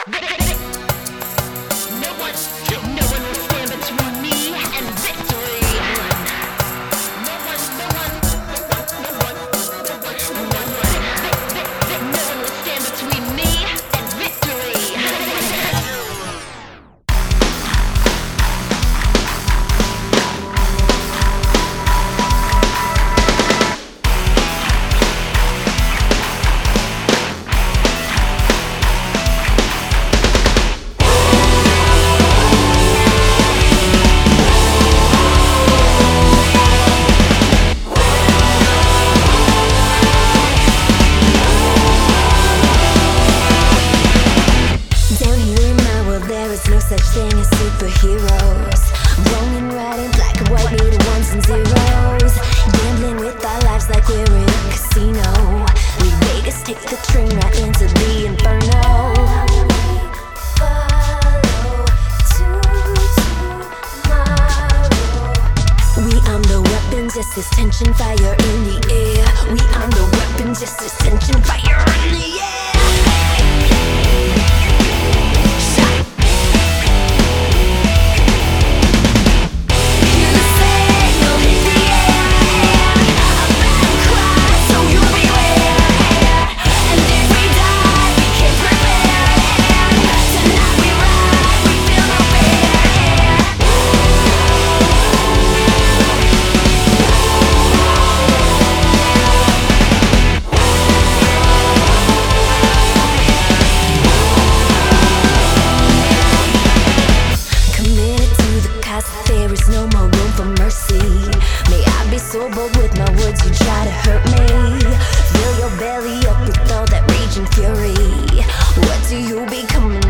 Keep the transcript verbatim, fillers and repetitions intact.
No one, no one will stand between me and victory. No one, no one, no one, no one, no one, no one. No one will stand between me and victory. No such thing as superheroes. Wrong and right and black and white, neither ones and zeros. Gambling with our lives like we're in a casino. We Vegas, take the train right into the inferno. We arm the weapons, yes, there's tension, fire in the air. We arm the weapons, yes, there's tension, fire in the air. There is no more room for mercy. May I be so bold with my words, you try to hurt me. Fill your belly up with all that rage and fury. What do you become?